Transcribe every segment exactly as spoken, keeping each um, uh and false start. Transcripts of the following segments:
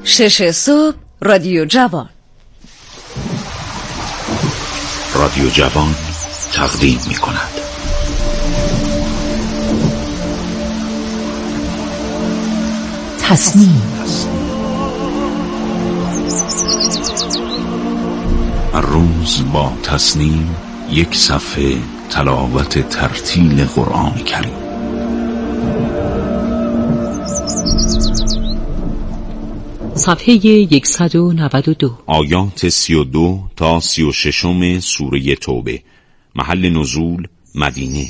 شش صبح رادیو جوان. رادیو جوان تقدیم می کند تصنیم. هر روز با تصنیم یک صفحه تلاوت ترتیل قرآن کریم. صفحه صد و نود و دو، آیات سی و دو تا سی و ششم سوره توبه. محل نزول مدینه.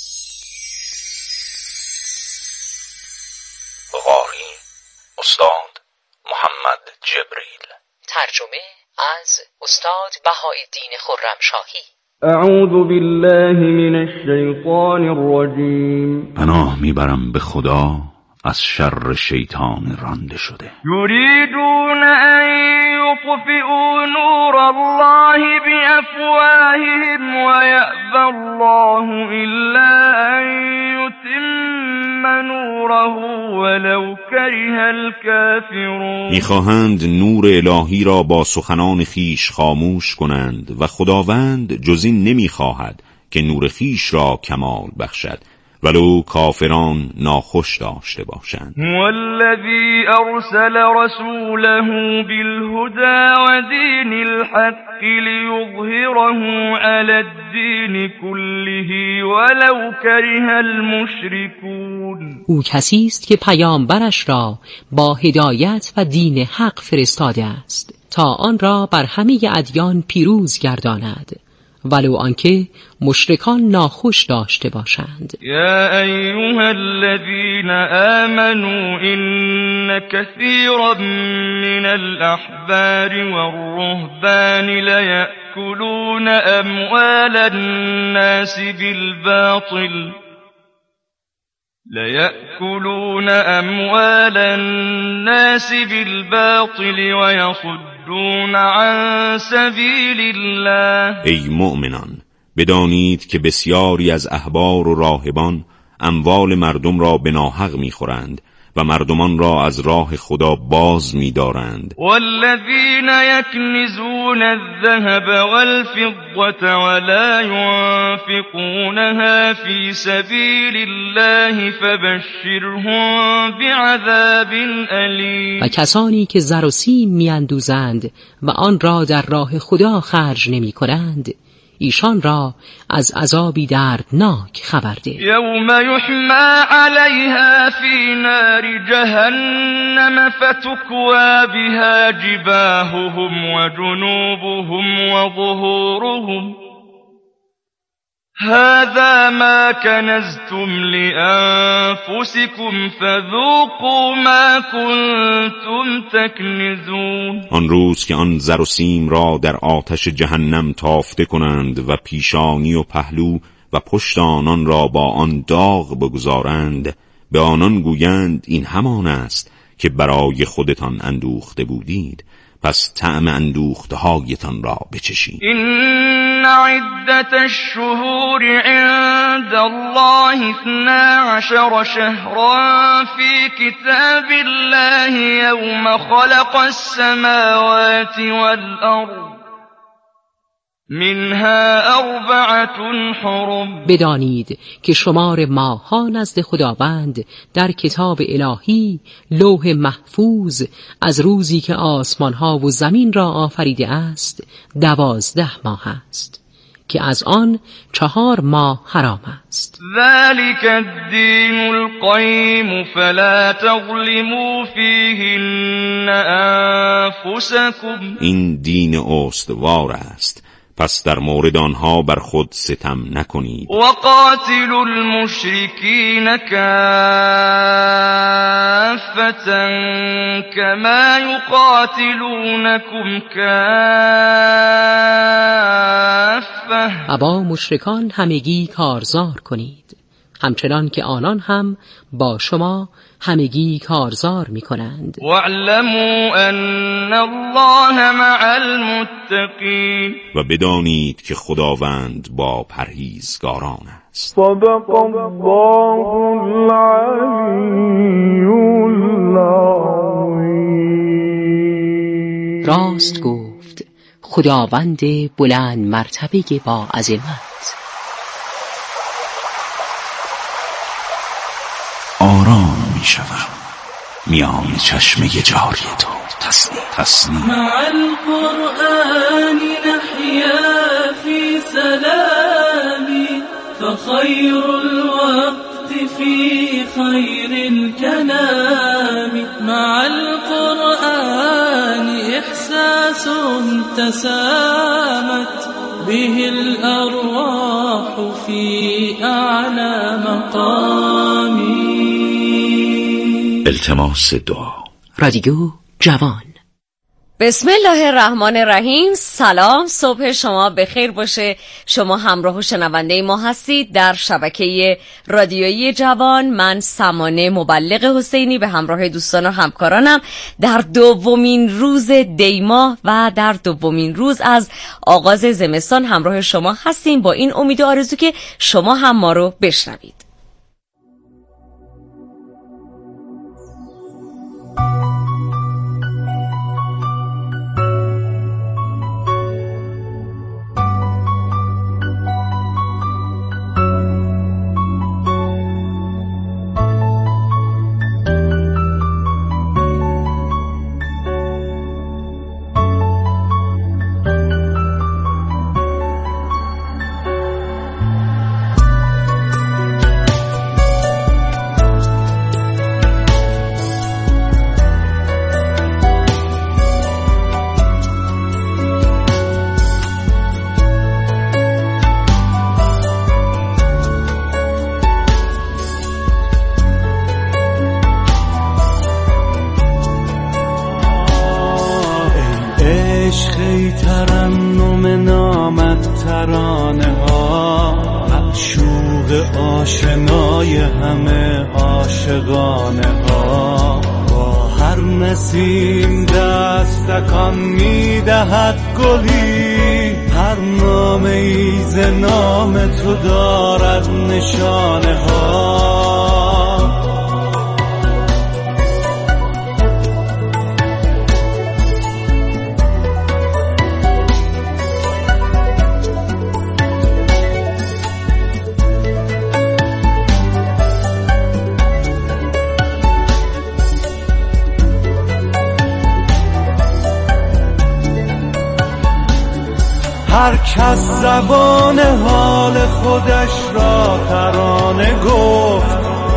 قاری استاد محمد جبریل. ترجمه از استاد بهاءالدین خرمشاهی. اعوذ بالله من الشیطان الرجیم. پناه میبرم به خدا از شر شیطان رانده شده. یریدون ان یطفئوا نور الله بافواههم و یأبی الله الا ان یتم نوره ولو کره الکافرون. میخواهند نور الهی را با سخنان خیش خاموش کنند و خداوند جز این نمیخواهد که نور خیش را کمال بخشد ولو کافران ناخوش داشته باشند. والذی ارسل رسوله بالهدى ودین الحق لیظهره علی الدین كله ولو کره المشركون. او کسی است که پیامبرش را با هدایت و دین حق فرستاده است تا آن را بر همه ادیان پیروز گرداند ولو آنکه مشرکان ناخوش داشته باشند. یا ایها الذین آمنوا ان كثيرا من الاحبار والرهبان ليأكلون اموال الناس بالباطل ليأكلون اموال الناس بالباطل ويصدون عن سبیل الله. ای مؤمنان، بدانید که بسیاری از احبار و راهبان اموال مردم را به ناحق می‌خورند و مردمان را از راه خدا باز می‌دارند. والذین یکنزون الذهب والفضة ولا ينفقونها في سبیل الله فبشرهم بعذاب الیم. و کسانی که زر و سیم میاندوزند و آن را در راه خدا خرج نمی کنند ایشان را از عذابی دردناک خبر ده. یوم یحما علیها فی نار جهنم فتکوی بها جباههم و جنوبهم و ظهورهم هذا ما کنزتم لأنفسكم فذوقوا ما کنتم تکنزون. آن روز که آن زر و سیم را در آتش جهنم تافته کنند و پیشانی و پهلو و پشت آنان را با آن داغ بگذارند، به آنان گویند این همان است که برای خودتان اندوخته بودید، پس طعم اندوختهایتان را بچشید. این عدت الشهور عند الله اثنا عشر شهرا فی کتاب الله یوم خلق السماوات والارض منها اربعة حرم. بدانید که شمار ماه‌ها نزد خداوند در کتاب الهی لوح محفوظ از روزی که آسمان‌ها و زمین را آفریده است دوازده ماه است که از آن چهار ماه حرام است. ذلك الدین القیم فلا تظلموا فیهن انفسکم. این دین استوار است، پس در مورد آنها بر خود ستم نکنید. و قاتلوا المشرکین کافة کما یقاتلونکم کافة. و با مشرکان همگی کارزار کنید همچنان که آنان هم با شما همگی کارزار می کنند. واعلموا ان الله مع المتقین. و بدانید که خداوند با پرهیزگاران است. صدق الله العلی العظیم. راست گفت خداوند بلند مرتبه با عظمت. آرام می شوم میان چشمه جاری تو تسنیم تسنیم مع القرآن نحیا فی سلامی فخیر الوقت فی خیر الكلام مع القرآن احساس تسامت به الأرواح في أعلى مقام. التماس دعا. رادیو جوان. بسم الله الرحمن الرحیم. سلام، صبح شما بخیر باشه. شما همراه و شنونده ما هستید در شبکه رادیویی جوان. من سمانه مبلغ حسینی به همراه دوستان و همکارانم در دومین روز دیما و در دومین روز از آغاز زمستان همراه شما هستیم با این امید و آرزو که شما هم ما رو بشنوید. ترنم نامت ترانه ها معشوق آشنای همه عاشقانه ها با هر نسیم دستکان میدهد گلی هر نام ای ز نام تو دارد نشانه ها هر کس زبان حال خودش را ترانه گفت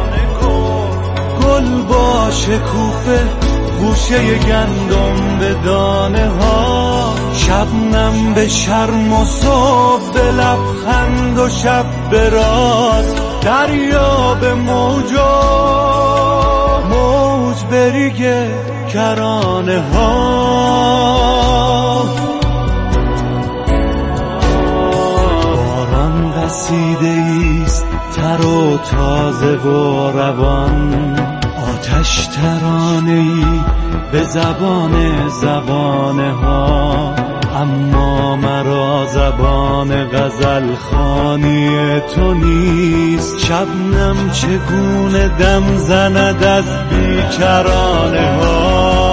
گل با شکوفه گوشه گندم به دانه ها شبنم به شرم و صبح به لبخند و شب به راز دریا به موجا موج بریگ کرانه ها رسیده ایست تر و تازه و روان آتش ترانه ای به زبان زبانه ها اما مرا زبان غزل خوانی تو نیست شبنم چگونه دم زند از بیکرانه ها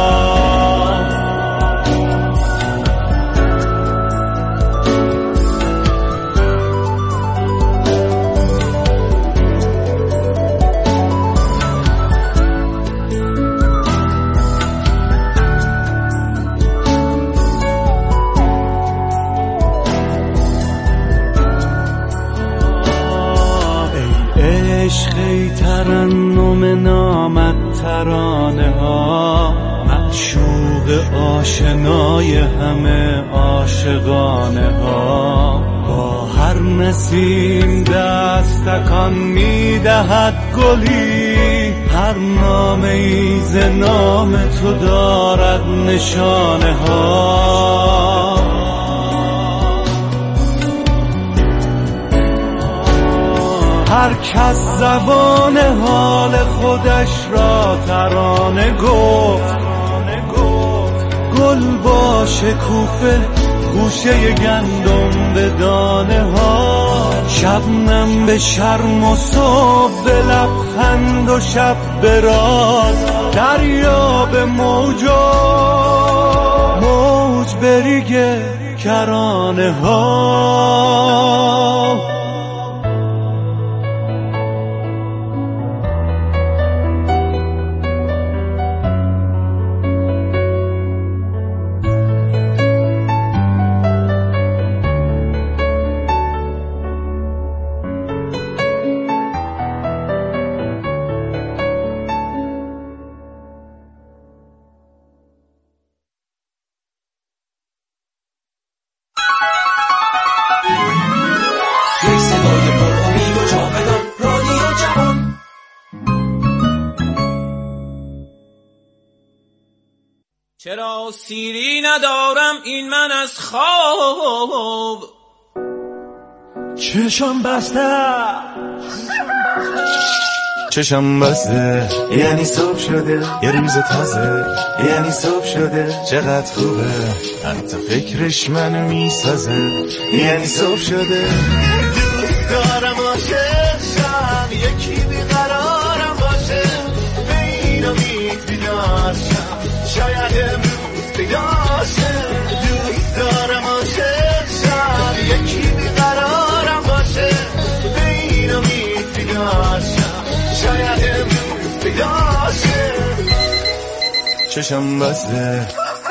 ترنم نامت ترانه ها معشوق آشنای همه عاشقانه ها با هر نسیم دستکان میدهد گلی هر نام ای ز نام تو دارد نشانه ها هر کس زبان حال خودش را ترانه گفت گل با شکوفه گوشه گندم به دانه ها شبنم به شرم و صبح به لبخند و شب به راز دریا به موجا بریگ کرانه ها. چرا سیری ندارم این من از خواب، چشم بسته چشم بسته یعنی صبح شده، یه روز تازه یعنی صبح شده. چقدر خوبه حتی فکرش منو میسازه، یعنی صبح شده. دوست دارم عاشق شم، یکی بیقرارم باشه، به این امید بیدار شم، شاید امروز پیداشه. دوست دارم عاشق شم، یکی بیقرارم باشه، به این امید بیدار شم، شاید امروز پیداشه. چشم بسته.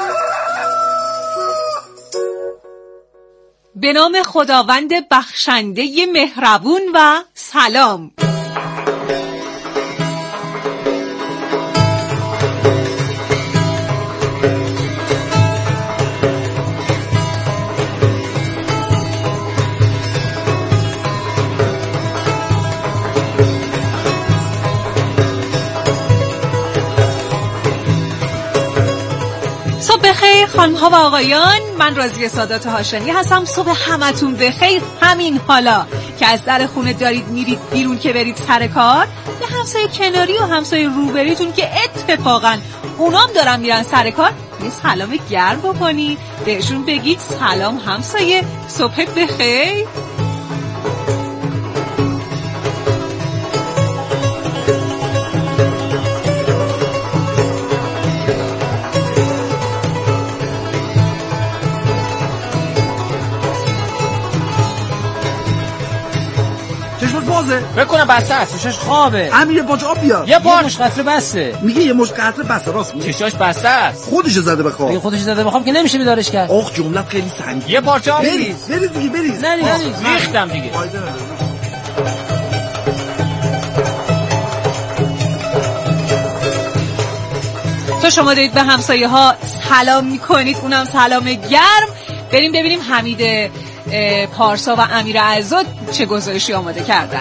به نام خداوند بخشنده مهربون و سلام. صبح بخیر خانم‌ها و آقایان، من راضیه سادات هاشمی هستم. صبح همتون بخیر. همین حالا که از در خونه دارید میرید بیرون که برید سر کار، به همسایه کناری و همسایه روبریتون که اتفاقا اونام دارن میرن سر کار یه سلام گرم بکنید، بهشون بگید سلام همسایه، صبح بخیر. فکر کنم بسته است، چشاش خوابه. همین یه باج آب بیار. یه مش قطره بسته. میگه یه مش قطره بسته، راست میگه. چشاش بسته است. خودش زده به خواب. اگه خودش زده به خواب که نمیشه بیدارش کرد. آخ جمله خیلی سنگینه. یه پارچه آب بریز بریز دیگه بریز. نه نه ریختم دیگه. تو شما دارید به همسایه ها سلام میکنید، اونم سلام گرم. بریم ببینیم حمید پارسا و امیر عزاد چه گزارشی آماده کردن.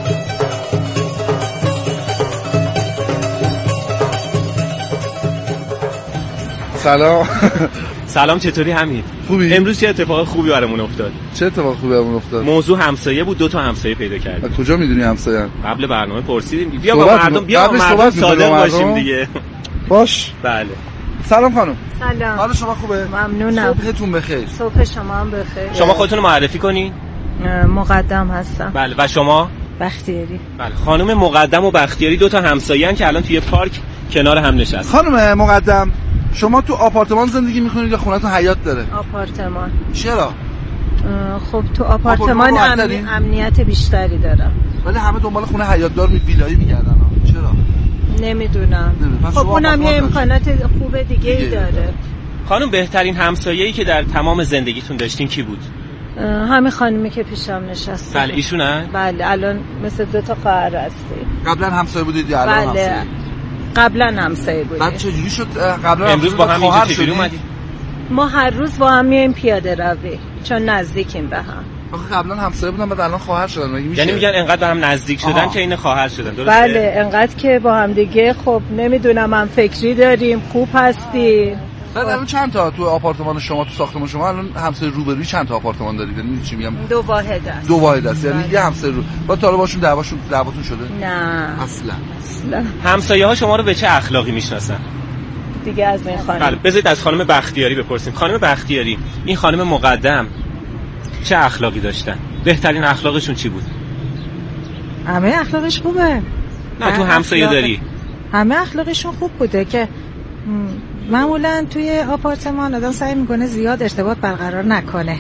سلام. سلام، چطوری حمید؟ خوبی؟ امروز چه اتفاق خوبی برامون افتاد؟ چه اتفاق خوبی برامون افتاد؟ موضوع همسایه بود، دو تا همسایه پیدا کردیم. کجا میدونی همسایه؟ قبل برنامه پرسیدیم. بیا با مردم بیا با مردم صادق باشیم دیگه. باش. بله. سلام خانم. سلام. حال شما خوبه؟ ممنونم. صبحتون بخیر. صبح شما هم بخیر. شما خودتون رو معرفی کنین؟ مقدم هستم. بله. و شما؟ بختیاری. بله. خانم مقدم و بختیاری دو تا همسایه‌ان که الان توی پارک کنار هم نشستن. خانم مقدم، شما تو آپارتمان زندگی میکنید یا خونه‌تون حیاط داره؟ آپارتمان. چرا؟ خب تو آپارتمان امن... امنیت بیشتری دارم. ولی همه دنبال خونه حیاط دار می ویلایی میگردن. چرا؟ نمیدونم. خب اونم یه امکانات خوب دیگه ای داره. خانم بهترین همسایه‌ای که در تمام زندگیتون داشتین کی بود؟ همین خانمی که پیشم نشسته. بله ایشونن؟ بله الان مثل دو تا خواهر هستی. قبلا همسایه بودید یا الان بله. همسایه؟ قبلا همسایه بودیم. بعد چجوری شد قبلا امروز با هم اینجا چجوری اومدید؟ ما هر روز با هم میایم پیاده روی چون نزدیکیم به هم. آخه قبلا همسایه بودن بعد الان خواهر شدن مگه میشه؟ یعنی میگن انقدر به هم نزدیک شدن آه. که این خواهر شدن، درسته؟ بله انقدر که با هم دیگه خب نمیدونم هم فکری داریم، خوب هستیم. بعد الان چند تا تو آپارتمان شما، تو ساختمان شما الان همسایه روبروی چند تا آپارتمان دارید؟ یعنی چی میگم؟ دو واحد است. دو واحد است. یعنی یه همسایه رو با تا باشون دعواشون دعواتون شده؟ نه اصلا. اصلا. همسایه‌ها شما رو به چه اخلاقی میشناسن؟ دیگه از این خانم. بله بذارید از خانم بختیاری بپرسیم. خانم بختیاری، این خانم مقدم چه اخلاقی داشتن؟ بهترین اخلاقشون چی بود؟ همه اخلاقش خوبه. نه تو همسایه داری؟ همه اخلاقشون خوب بوده که معمولا توی آپارتمان آدم سعی میکنه زیاد ارتباط برقرار نکنه.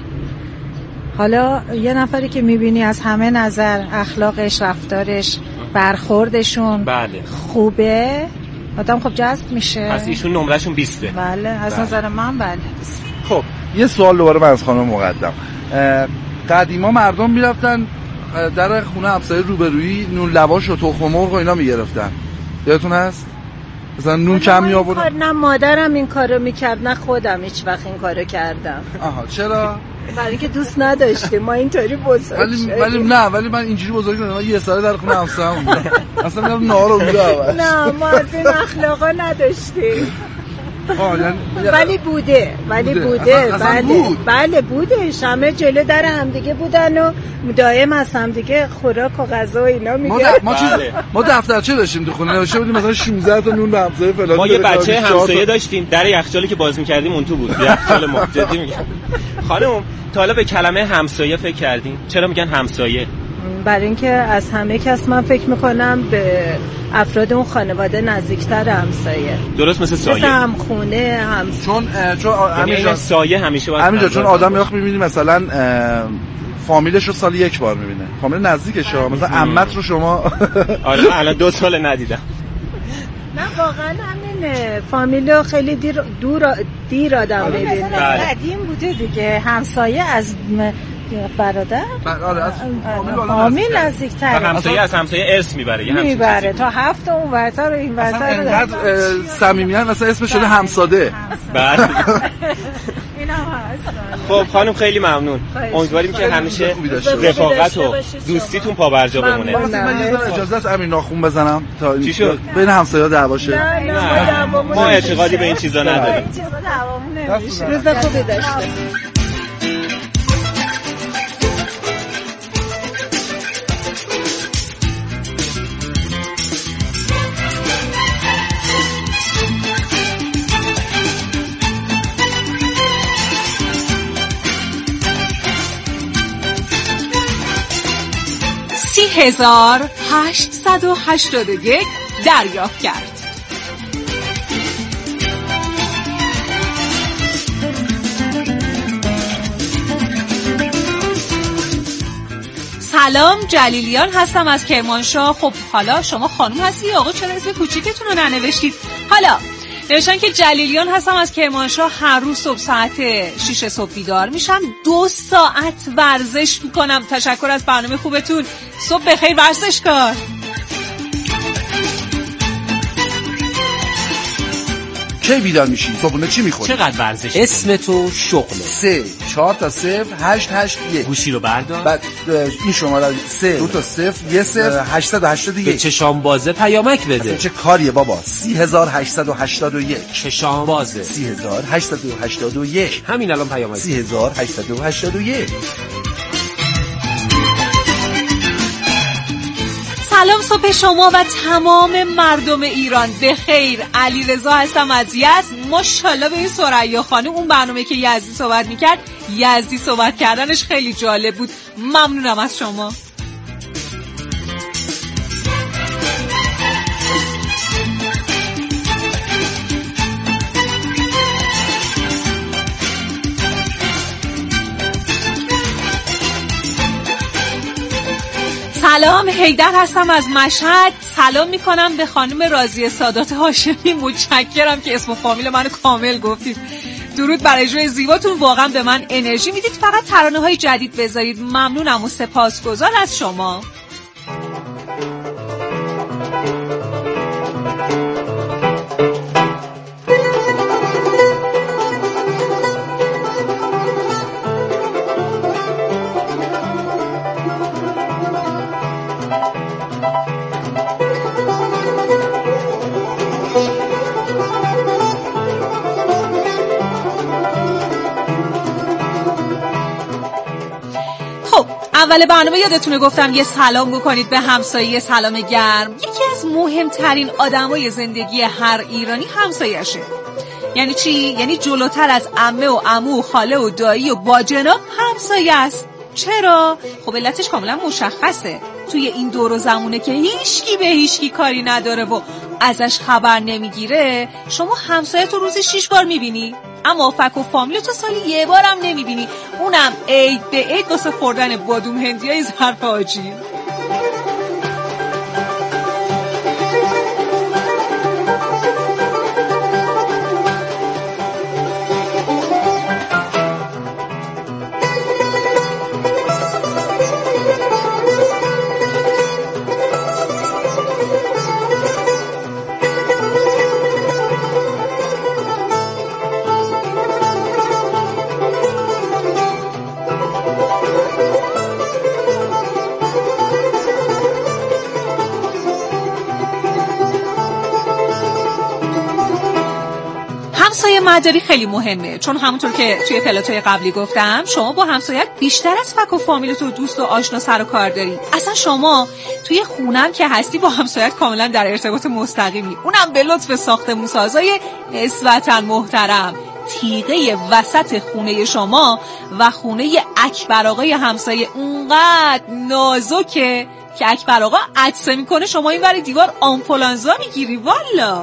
حالا یه نفری که میبینی از همه نظر اخلاقش، رفتارش، برخوردشون بله خوبه، آدم خب جذب میشه. پس ایشون نمرهشون بیسته. بله از بله. نظر من بله. خب یه سوال دوباره من از خانم مقدم. قدیما مردم میرفتن در خونه همسایه روبرویی نون لواش و تخم مرغ و اینا میگرفتن، یادتون هست؟ مثلا نون کم می آوردن. نه مادرم این کارو میکرد نه خودم هیچ وقت این کارو کردم. آها چرا؟ برای اینکه دوست نداشتیم ما اینطوری بزرگ ولی ولی نه ولی من اینجوری بزرگ شدم. من یه سال در خونه همسایه‌ام بودم. اصلا میرم نهار رو می‌خوردم. نه ما از این اخلاقا نداشتیم. آه یعنی ولی بوده ولی بوده, بوده. اصلا اصلا بله بود. بله بوده. همه جلو در همدیگه بودن و دائم از همدیگه خوراک و غذا و اینا میگن. ما چیز ما دفترچه داشتیم تو خونه نوشته بودیم مثلا شانزده تا نون به همسایه فلان. ما یه بچه همسایه داشتیم در یخچالی که باز می‌کردیم اون تو بود. یخچال ما جدی میگم. خانم تا حالا به کلمه همسایه فکر کردین؟ چرا میگن همسایه؟ برای اینکه از همه کس من فکر میکنم به افراد اون خانواده نزدیکتر همسایه. درست مثل سایه. مثل هم خونه هم چون چون همین سایه همیشه باید همینجا چون آدم یخ میبینی مثلا فامیلش رو سال یک بار میبینه، فامیل نزدیکش ها مثلا عمت رو شما آره الان دو سال ندیدم. نه واقعا همینه، فامیل رو خیلی دیر دور دیر آدم میبینه. قدیم بوده دیگه همسایه از برادر آره از فامیل نزدیک‌تر. همسایه از همسایه ارث میبره. یه میبره تا هفت اون ورتر و این ورتر. انقدر صمیمیان مثلا اسمش شده همساده. بله اینا هست. خب خانم خیلی ممنون. امیدواریم که همیشه رفاقت و دوستیتون پابرجا بمونه. من اجازه است امیر ناخون بزنم تا چی شد؟ بین همسایه‌ها دعوا شه. نه ما اعتقادی به این چیزا نداریم. روز خوبی داشته. سی هزار هشتصد و هشتاد و یک دریافت کرد. سلام جلیلیان هستم از کرمانشاه. خب حالا شما خانم هستی آقا چرا اسم کوچیکتون رو ننوشتید؟ حالا نوشتن که جلیلیان هستم از کرمانشاه. هر روز صبح ساعت شش صبح بیدار میشم، دو ساعت ورزش میکنم. تشکر از برنامه خوبتون. صبح بخیر ورزشکار. کی بیدار میشی؟ صبحونه چی میخوری؟ چقدر ورزش؟ اسم تو شغله. سه چهار تا صفر هشت هشت یک. گوشی رو بردار. بعد این شماره سه دو تا صفر یه صفر هشتصد و هشتاد و یک. به چشام بازه پیامک بده. چه کاریه بابا؟ سی هزار هشتصد و هشتاد و یک. چشام بازه. سی هزار هشتصد و هشتاد و یک. همین الان پیامک. سی هزار هشتصد و هشتاد و یک. سلام صبح شما و تمام مردم ایران بخیر. علیرضا هستم از یزد. ماشاءالله به این ثریا خانم، اون برنامه که یزدی صحبت میکرد یزدی صحبت کردنش خیلی جالب بود. ممنونم از شما. سلام حیدر هستم از مشهد. سلام میکنم به خانم راضیه سادات هاشمی. متشکرم که اسم و فامیل منو کامل گفتید. درود بر اجرای زیباتون، واقعا به من انرژی میدید. فقط ترانه های جدید بذارید. ممنونم و سپاسگزار از شما. اول برنامه یادتونه گفتم یه سلام بکنید به همسایه، سلام گرم. یکی از مهمترین آدمای زندگی هر ایرانی همسایه‌شه. یعنی چی؟ یعنی جلوتر از عمه و عمو و خاله و دایی و باجنا همسایه است. چرا؟ خب علتش کاملا مشخصه. توی این دور و زمونه که هیچکی به هیچکی کاری نداره و ازش خبر نمیگیره، شما همسایه تو روزی شیش بار میبینی، اما فک و فامیل تو سالی یه بارم نمیبینی، اونم عید به عید واسه خوردن بادوم هندیای ظرف آجیل. همسایه مداری خیلی مهمه، چون همونطور که توی پلاتوی قبلی گفتم شما با همسایت بیشتر از فک و فامیلت و دوست و آشنا سر و کار داری. اصلا شما توی خونم که هستی با همسایت کاملا در ارتباط مستقیمی، اونم به لطف ساختمون سازای نسبتا محترم. تیغه وسط خونه شما و خونه اکبر آقای همسایه اونقدر نازکه که اکبر آقا عطسه میکنه شما این ور دیوار آنفولانزا میگیری. والا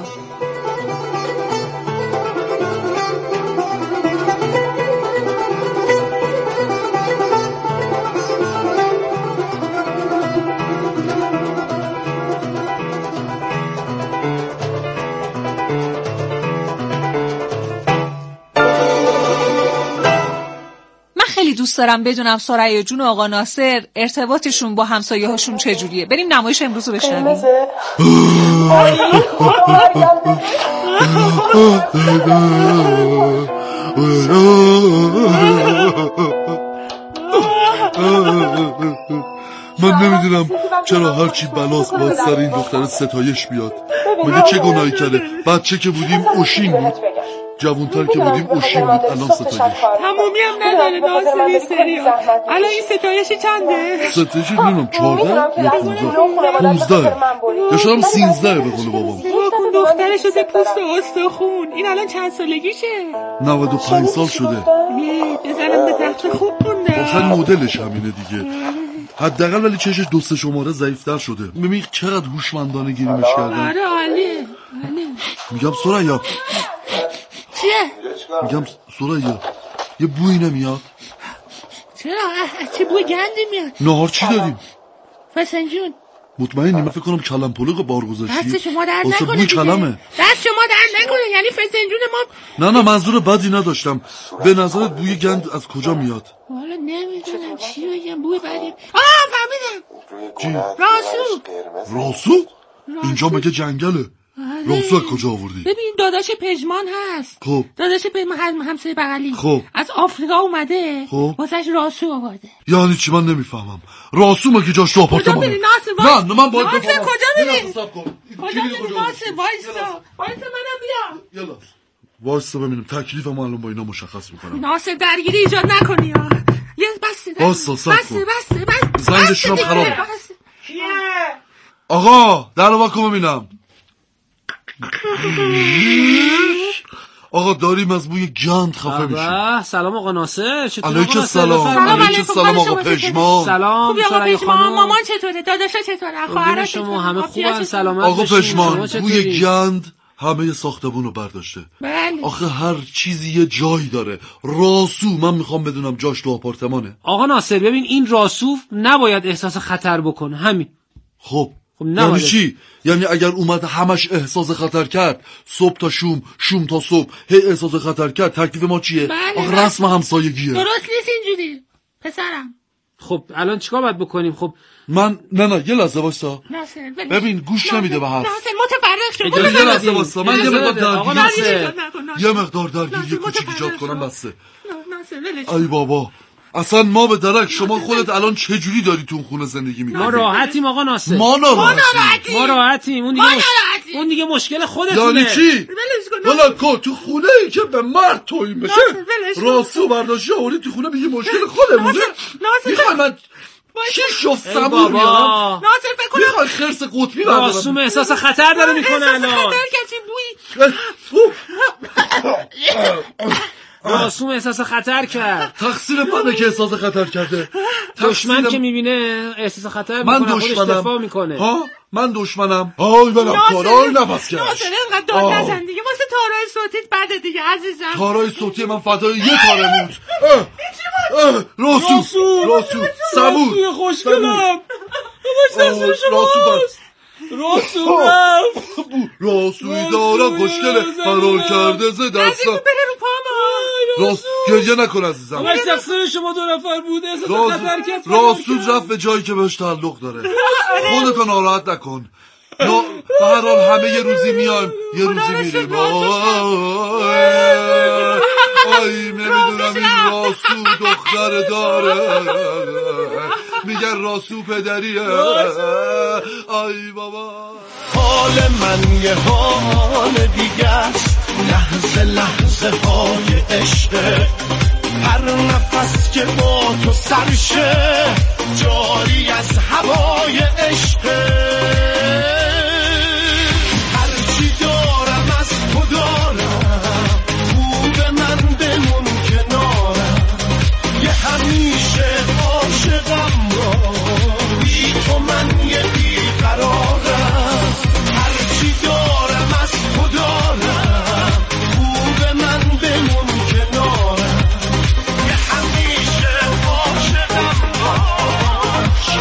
خیلی دوست دارم بدونم ثریا جون و آقا ناصر ارتباطشون با همسایه هاشون چجوریه. بریم نمایش امروز رو بشنویم. من نمیدونم چرا هرچی بلاست باید سر این دختر ستایش بیاد. مگه چه گناهی کرده؟ بچه که بودیم اوشین بود، جوانتر که بودیم اوشین بود، الان ستایش. تمومی هم نداره ناصری سریال. الان این ستایش چنده؟ ستایش نمیدونم چهارده یا پونزده پونزده یا شاید هم سینزده به قول بابام. بکن دختر شده پوست استخون. این الان چند سالگیشه؟ نود و پنج سال شده. بزنم به تخت خوب مونده. اصلا مدلش همینه دیگه. حداقل ولی چشش دو سه شماره ضعیف‌تر شده. ببین چقدر هوشمندانه گیریمش کردن. آره عالیه. میگم ثریا چیه؟ میگم ثریا یه بویی نمیاد؟ چرا؟ چه بوی گندی میاد؟ نهار چی داریم؟ فسنجون. مطمئنی؟ من فکر کنم کلم پلوغ بار گذاشتی. دست شما در نکنه بوی کلمه. دست شما در نکنه، یعنی فسنجون ما. نه نه منظور بدی نداشتم. به نظرت بوی گند از کجا میاد؟ والا نمیدونم چی بگم. بوی بدی. آه فهمیدم. چی؟ راسو. راسو؟ اینجا مگه جنگله؟ راسو از کجا آوردی؟ ببین داداش پژمان هست. خب داداش پژمان هم همسایه بغلی. خب از آفریقا اومده. خب واسش راسو آورده. یعنی چی؟ من نمیفهمم. راسو مگه جاش تو آپارتمانه؟ کجا بری ناصر؟ نه من باید ناصر بفهمم. کجا بری؟ کجا بری ناصر؟ وایسا. وایسا منم بیام. یلا وایسا ببینیم تکلیفمو الان با اینا مشخص میکنم. ناصر درگیری ایجاد نکنی ها. یه بس وایسا صبر کن. بس بس بس. زنگشون خراب. کیه؟ آقا درو واکن ببینم. آقا داریم از بوی گند خفه میشیم. سلام آقا ناصر، چطوری؟ علیکم سلام. علیکم سلام آقا پژمان. سلام ثریا خانم. مامان چطوره؟ داداشا چطوره؟ خواهرت شما همه خوبن؟ سلامت آقا پژمان بوی گند همه ساختمون رو برداشته. بله. آخه هر چیزی یه جایی داره. راسو من میخوام بدونم جاش تو آپارتمانه. آقا ناصر ببین این راسو نباید احساس خطر بکنه، همین. خب یعنی چی؟ یعنی اگر اومد همش احساس خطر کرد، صبح تا شوم، شوم تا صبح هی احساس خطر کرد، تکلیف ما چیه؟ بله. آخه رسم همسایگیه. درست نیست اینجوری پسرم. خب الان چیکار باید بکنیم؟ خب من نه نه یه لحظه وایسا. ببین گوش ناصر. نمیده به حرف. ناصر متفرق شو. یه لحظه وایسا. من یه مقدار درگیری یه مقدار درگیری کوچیک ایجاد کنم بسه. ناصر ای بابا اصلا ما به درک. شما خودت الان چه جوری داری تو اون خونه زندگی میکنی؟ ما راحتیم آقا ناصر. ما راحتیم. ما راحتیم. اون دیگه مش... اون دیگه مشکل خودتونه. یعنی چی؟ والا کو تو خونه ای که به مرد توهین بشه راسو برداشتی آوردی تو خونه میگه مشکل خودمونه. میخوای من چی شفت سمور بیارم؟ ناصر فکر کنم میخوای خرس قطبی بردارم. راسو احساس خطر داره میکنه الان. خطر کسی بوی راسو احساس خطر کرد. تقصیر منه که احساس خطر کرده. دشمن که میبینه احساس خطر میکنه، خودش دفاع میکنه. ها من دشمنم. آی برم کارای نفس کش. ناصر اینقدر داد نزن دیگه، واسه تارای صوتیت بده دیگه عزیزم. تارای صوتی من فدای یه تاره موت. راسو راسو سمور خوشگلم. راسو شماست. راسو رفت. راسوی دارم خوشگله فرار کرده ز دستم. عزیزم بره رو پاما. راست گریه نکن عزیزم. همش تقصیر شما دو نفر بوده. راسو رفت به جایی که بهش تعلق داره. خودتو ناراحت نکن. به هر حال همه یه روزی میایم یه روزی میریم. آی نمیدونم این راسو دختر داره، میگن راسو پدریه. آی بابا حال من یه حال دیگه است، لحظه لحظه های عشقه، هر نفس که با تو سرشه جاری از هوای عشقه. هرچی دارم از تو دارم، خوب من بمون کنارم، یه همیشه عاشقم را، بی تو من یه بیقرارم. هرچی دارم از تو دارم، خوب من بمون کنارم، یه همیشه عاشقم باش.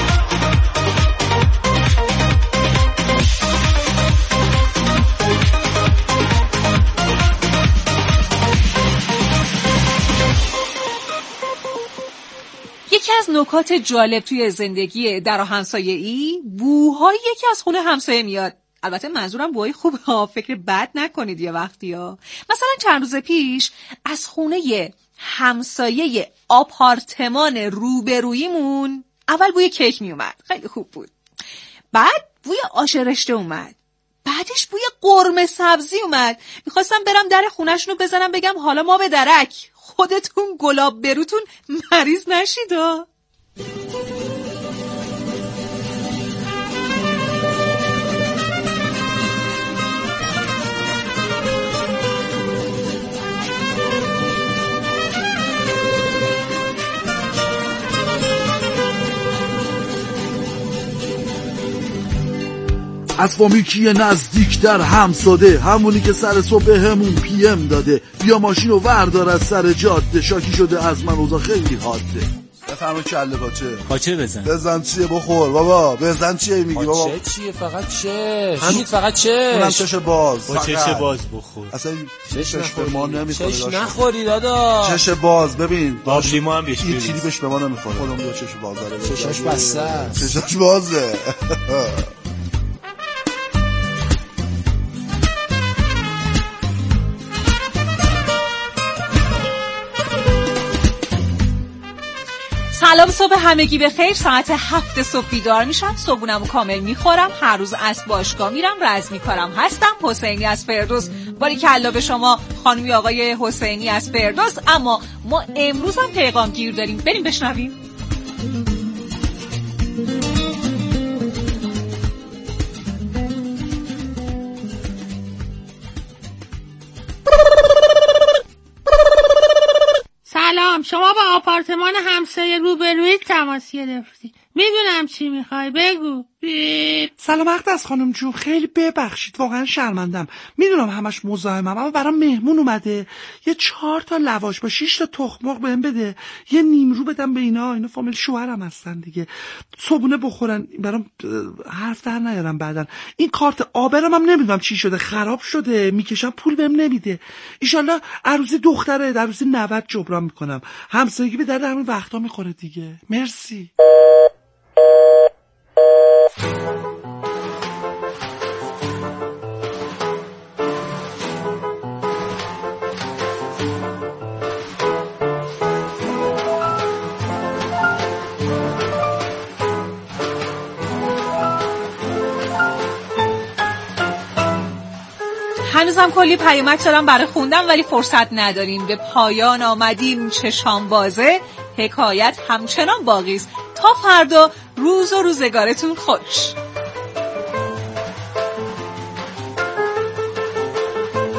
یکی از نکات جالب توی زندگی در و همسایه‌ای، بوهای یکی از خونه همسایه میاد. البته منظورم بوهای خوبه ها، فکر بد نکنید یه وقتی ها. مثلا چند روز پیش از خونه همسایه آپارتمان روبرویمون اول بوی کیک می اومد، خیلی خوب بود. بعد بوی آش رشته اومد، بعدش بوی قرمه سبزی اومد. میخواستم برم در خونه‌شون رو بزنم بگم حالا ما به درک، خودتون گلاب بروتون مریض نشیدا. از فامیکی نزدیک در همساده، همونی که سر صبح همون پی ام داده، بیا ماشین رو وردار از سر جاده، شاکی شده از من اوضاع خیلی حاده. بفرما کله باچه باچه بزن. بزن چیه بخور بابا، بزن چیه میگی بابا؟ باچه چیه؟ فقط چه همین فقط چه اونم چش باز. با چش باز بخور. اصلا چش به ما نمیخوره. چش نخوری دادا. چش باز ببین بابلیمو هم بیش این چیزی بهش به ما نمیخوره. خودم دو چش باز داره. چشاش بسته است. چشاش بازه. سلام، صبح همگی بخیر. ساعت هفت صبح بیدار میشم، صبحونمو کامل میخورم، هر روز از باشگاه میرم، رزمی کارم هستم. حسینی از فردوس. باریکلا به شما خانمی آقای حسینی از فردوس. اما ما امروز هم پیغام گیر داریم، بریم بشنویم. سلام، شما با آپارتمان همسایه روبروی تماس گرفتی. میدونم چی میخوای، بگو. بیب. سلام مقدس خانم جون، خیلی ببخشید، واقعا شرمندم. میدونم همش مزاحمم، اما برام مهمون اومده. یه چهار تا لواش با شش تا تخم مرغ بهم بده، یه نیمرو بدم به اینا. اینا فامیل شوهرم هستن دیگه، صبحونه بخورن، برام حرف در نیارم. بعدن این کارت آبرم هم نمیدونم چی شده، خراب شده، میکشم پول بهم نمیده. ایشالله عروسی دختره، عروسی نود جبران میکنم. همسایگی به درد همین وقتا میخوره دیگه. مرسی. هنوزم کلی پیامک دارم برای خوندم ولی فرصت نداریم. به پایان آمدیم چشام بازه، حکایت همچنان باقی است. تا فردا روز و روزگارتون خوش.